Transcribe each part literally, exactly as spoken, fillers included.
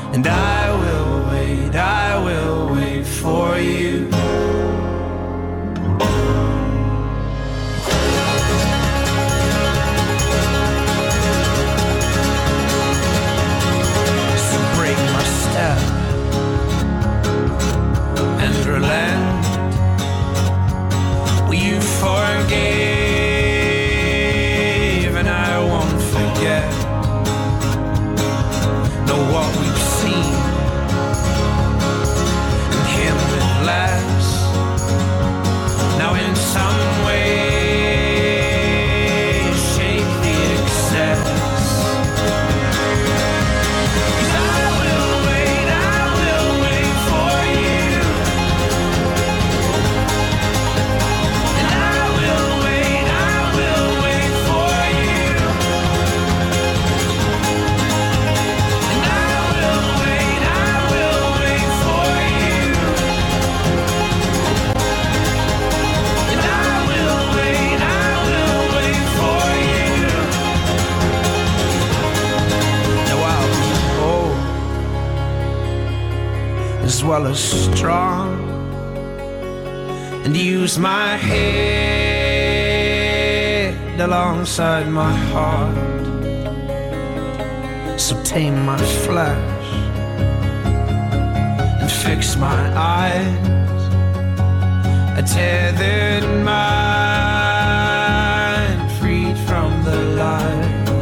And I will wait, I will wait for you. So break my step and relent. Will you forgive and I won't forget? Know what we've seen and him with less. Now in some way shake the excess. As well as strong, and use my head alongside my heart. So tame my flesh and fix my eyes, a tethered mind freed from the lies.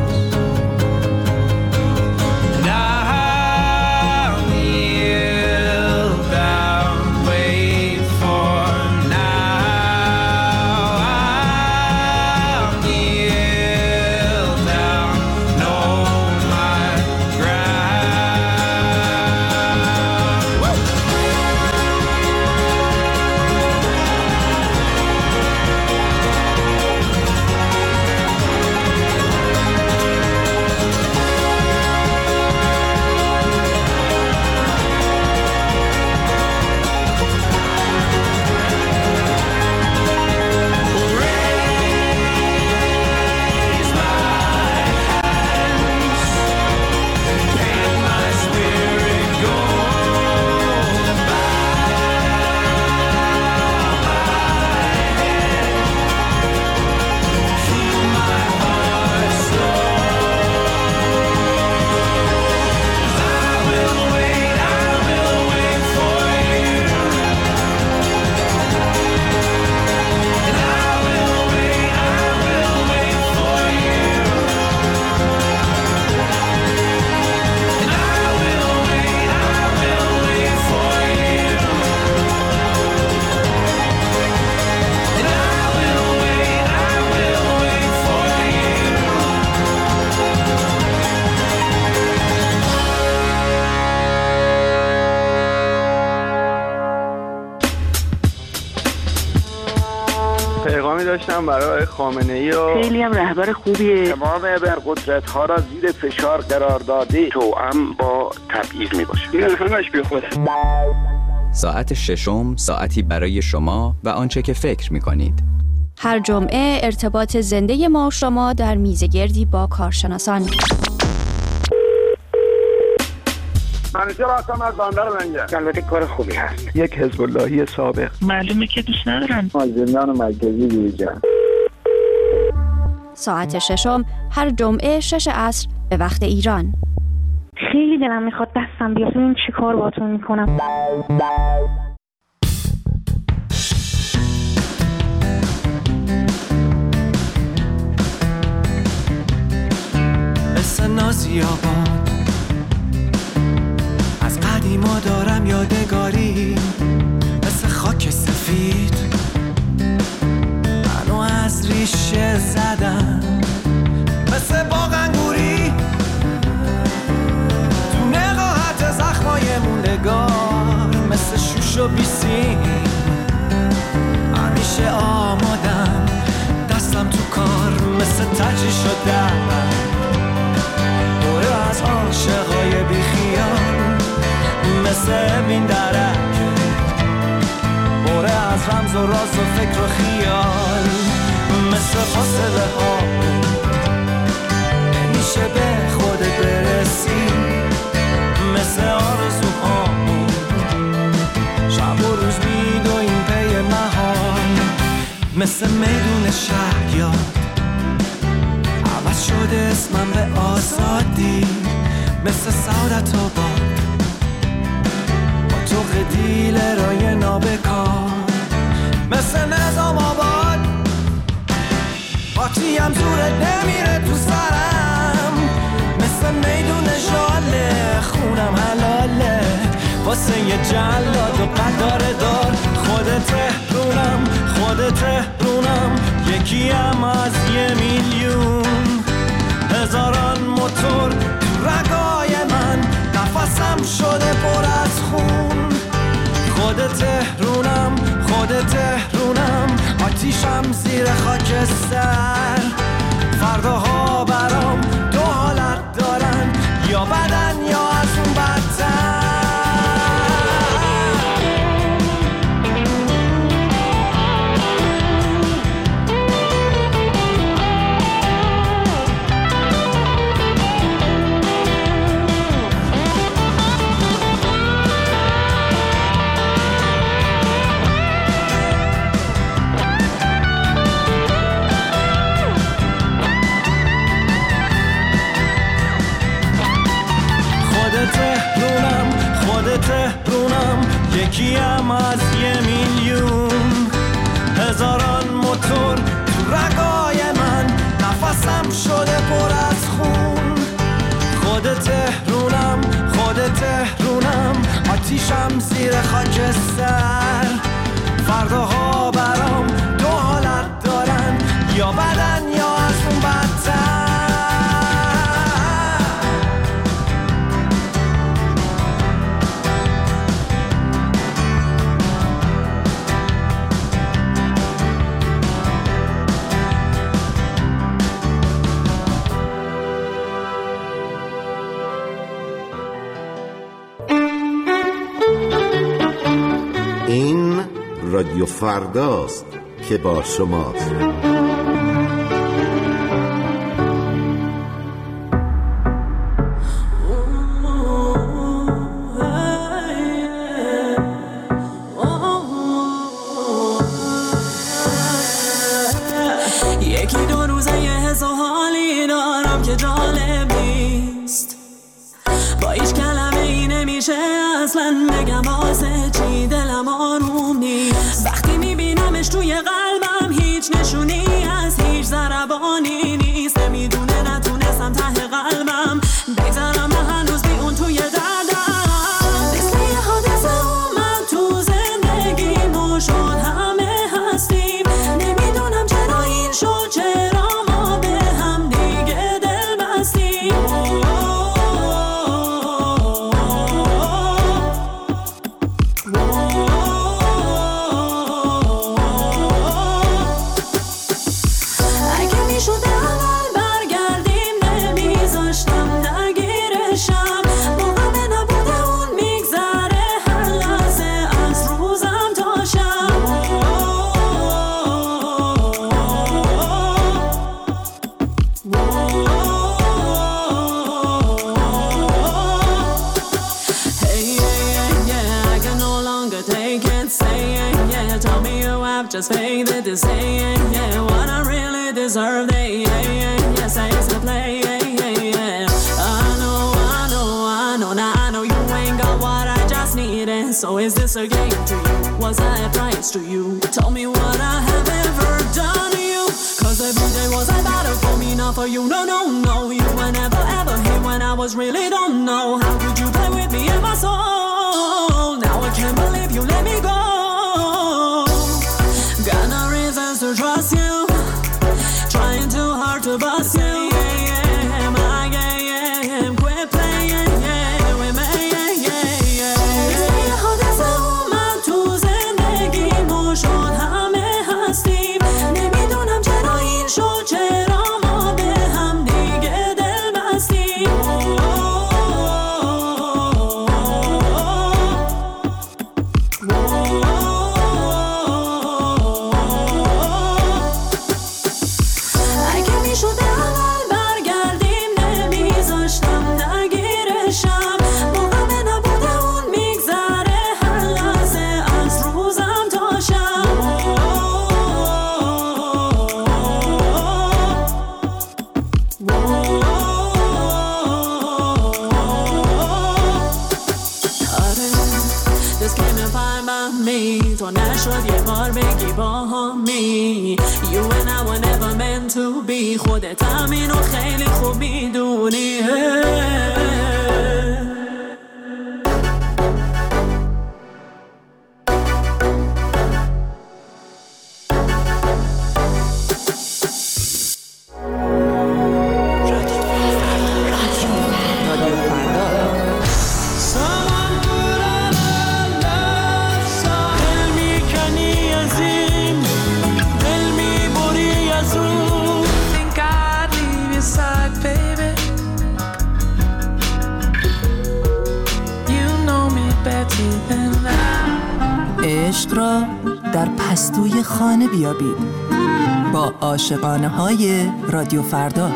داشتم برای خامنه‌ای و خیلی هم رهبر خوبیه. تمام ابرقدرت‌ها را زیر فشار قرار داده توأم با تبعیض میباشه. این همش بیخوده. ساعت ششم، ساعتی برای شما و آنچه که فکر می‌کنید. هر جمعه ارتباط زنده ما و شما در میزگردی با کارشناسان. منیجر هستم از بندر منجر. البته کار خوبی هست. یک حزب اللهی سابق. معلومه که دوست ندارن. از زندان مرکزی بیرون. ساعت ششم هر جمعه شش عصر به وقت ایران. خیلی دلم میخواد دستم بیاد ببین چی کار باهاتون میکنم. مثل نازی آباد از قدیما دارم یادگاری، مثل خاک سفید منو از ریشه زدم، مثل باغ انگوری تو نقاهت زخمای موندگار، مثل شوش و بیسیم همیشه آمادم، دستم تو کار مثل تجی شدم، دوره از عاشقای بیخیال مثل این درک، دوره از رمز و راز و فکر و خیال، مثل فاصله ها نمیشه به خودت برسی، مثل مثل میدون شهریار عوض شده اسمم به آزادی، مثل سعادت آباد با تو دیلرای نابکار، مثل نظام آباد پاچیم زوره نمیره تو سرم، مثل میدون ژاله خونم حلاله واسه یه جلاد و قداره دار. خود تهرونم خود تهرونم یکیم از یه میلیون، هزاران موتور تو رگای من نفسم شده پر از خون. خود تهرونم خود تهرونم آتیشم زیر خاکستر. فرداها برام دو حالت دارن، یا بدن یا از اون بدتر. تهرونم خود تهرونم یکیم از یه میلیون، هزاران موتور تو رگای من نفسم شده پر از خون. خود تهرونم خود تهرونم آتیشم زیر خاکستر. فرداها برام دو حالت دارن، یا بدن یا از اون بدتر. این رادیو فرداست که با شماست. یکی دو روزه یه حس و حالی دارم که جالب نیست، با هیچ کلمه ای نمیشه اصلا بگم واسه چی دلم آروم نیست. وقتی میبینمش توی قلبم هیچ نشونی از هیچ ضربانی نیست. نمیدونه نتونستم ته قلبم بگذارم من هنوز بی اون توی دردم. مثل یه حادثه اومد تو زندگیمو شد همه هستیم. نمیدونم چرا این شد، چرا ما به هم دیگه دل بستیم. Just fake that they say, yeah, yeah. What I really deserve, they, yeah, yeah, yes, I used to play, yeah, yeah, yeah. I know, I know, I know, now I know you ain't got what I just needed. So is this a game to you? Was I a price to you? Tell me what I have ever done to you. Cause every day was a battle for me, not for you. No, no, no, you were never ever here when I was really don't know. How could you play with me and my soul? Now I can't believe you let me go. Got no reasons to trust you, trying too hard to bust you. Yeah, yeah, my game, quit playing, yeah, with me, yeah, yeah, yeah. مثل یه حادثه اومد تو زندگیمو شد همه هستیم. نمیدونم چرا این شد، چرا ما به هم دیگه دل بستیم. نشد یه بار بگی با همی You and I were never meant to be خودت هم اینو خیلی خوب میدونی عشق را در پستوی خانه بیابید با عاشقانه های رادیو فردا.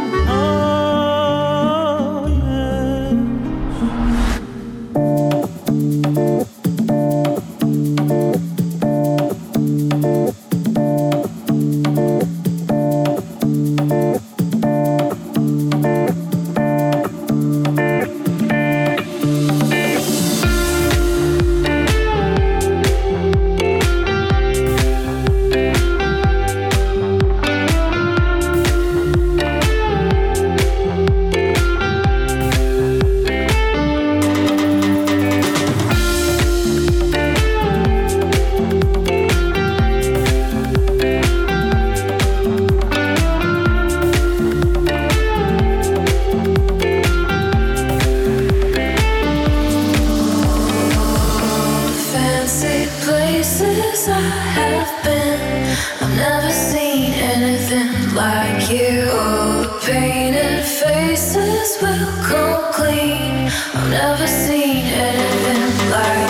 Painted faces will come clean. I've never seen anything like